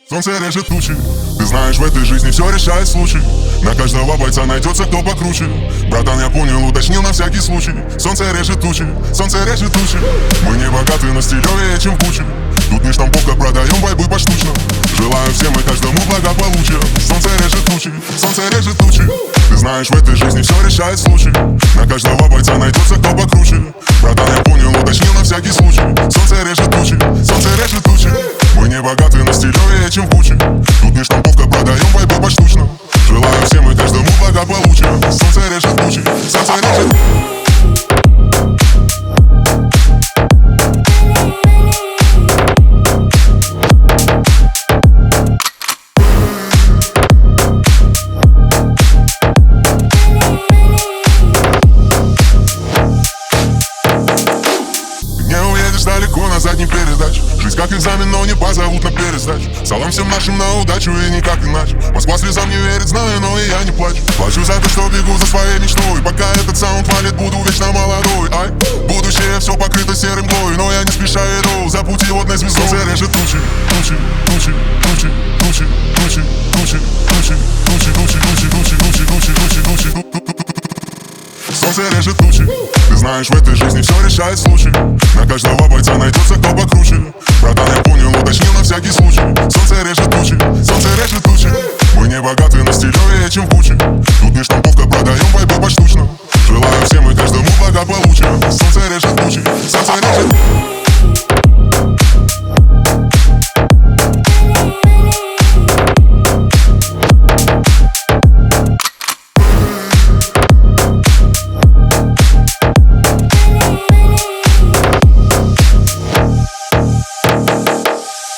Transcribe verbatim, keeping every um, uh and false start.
Солнце режет тучи. Ты знаешь, в этой жизни все решает случай. На каждого бойца найдется кто покруче. Братан, я понял, уточнил на всякий случай. Солнце режет тучи, солнце режет тучи. Мы не богаты, но стилевее, чем кучи. Тут не штамповка, продаем вайбы поштучно. Желаю всем и каждому благополучия. Солнце режет тучи, солнце режет тучи. Ты знаешь, в этой жизни все решает случай. На каждого бойца найдется кто покруче. Братан, я понял, уточнил на всякий случай. Солнце режет тучи, солнце режет тучи. Мы не богаты, но стилевее, чем кучи. Тут не штамповка, продаем вайбы поштучно. Желаю всем и каждому благополучия. Солнце режет тучи, солнце режет тучи. Далеко на задней передач. Жизнь как экзамен, но не позовут на пересдач. Салам всем нашим на удачу и никак иначе. Москва слезам не верит, знаю, но и я не плачу. Плачу за то, что бегу за своей мечтой. Пока этот саунд валит, буду вечно молодой. Ай, будущее все покрыто серым глой. Но я не спеша иду за путеводной звездой. Солнце режет тучи, тучи, тучи, тучи, тучи, тучи, тучи, тучи, тучи, тучи, тучи, тучи, тучи, тучи, тучи, тучи. Солнце режет тучи. Ты знаешь, в этой жизни все решает случай. На каждого бойца найдется кто покруче. Братан, я понял, уточнил на всякий случай. Солнце режет тучи, солнце режет тучи. Мы не богаты, но стилевее, чем кучи.